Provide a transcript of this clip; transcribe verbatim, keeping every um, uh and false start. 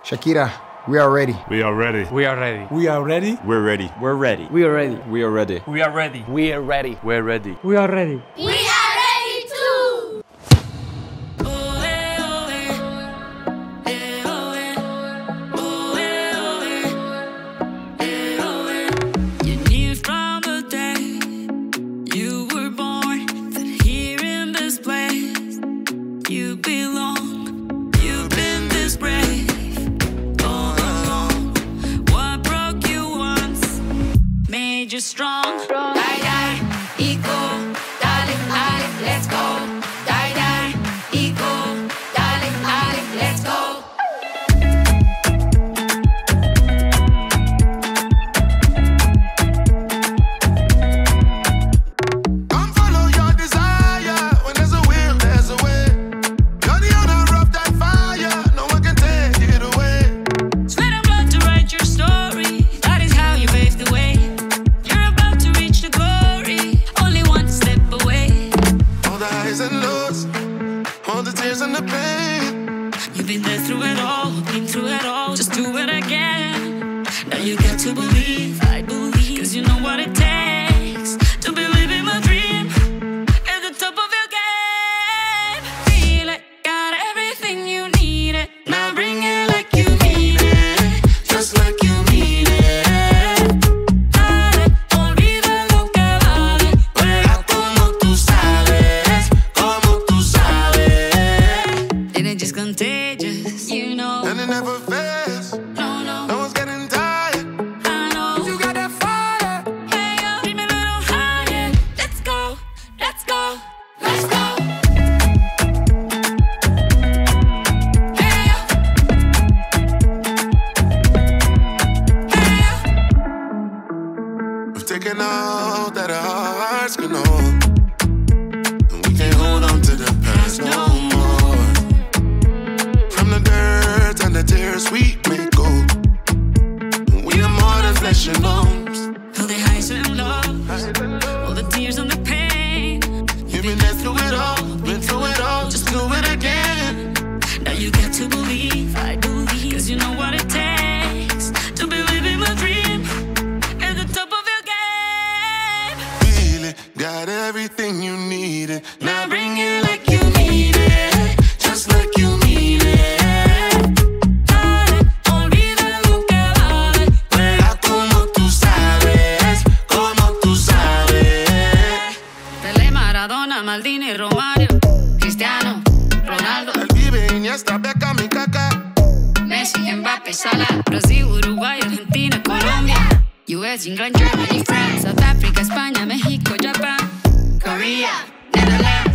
Shakira, we are ready. We are ready. We are ready. We are ready. We're ready. We're ready. We are ready. We are ready. We are ready. We are ready. We're ready. We are ready. We are ready too. You knew from the day you were born that here in this place you belong. You've been this brave all along. What broke you once made you strong. Die, die, equal, darling, darling, let's go. Die, die, equal, darling, darling, let's go. Come follow your desire. When there's a will, there's a way. You're the owner of that fire. No one can take it away. Sweat and blood to write your story. That is how you paved the way. You're about to reach the glory. Only one step away. All the highs and lows, all the tears and the pain. You've been there through it all, been through it all. Just do it again. Now you got to believe, I believe. Cause you know what it takes to be living my dream. At the top of your game. Feel it, got everything you need it. Now bring it like you mean it. Just like you mean it. Dale, olvida lo que vale. Juega como tú sabes, como tú sabes. And it's just contagious, you know. And it never fails. No, no, No one's getting tired. I know. You got that fire. Hey, yo, dream a little higher. Let's go, let's go, let's go. Hey, yo. Hey, yo. We've taken all that our hearts can hold. And we can't hold on to the past no more. From the dirt and the tears we may go. We are more than flesh and bones. All the highs and lows, all the tears and the pain. You've been there through it all, been through it all. Just do it again. Now you got to believe, I believe. Cause you know what it takes to be living my dream. At the top of your game. Feel it, got everything you needed. Now bring it like you need it. Just like you mean it. Dale, olvida lo que vale. Juega como tú sabes, como tú sabes. Pelé, Maradona, Maldini, Romario, Cristiano, Ronaldo, El Vive, Iniesta, Beckham y Kaká. Messi, Mbappé, Salah, Brasil, Uruguay, Argentina, Colombia, U S, England, Germany, France, South Africa, España, México, Japan, Korea, Netherlands,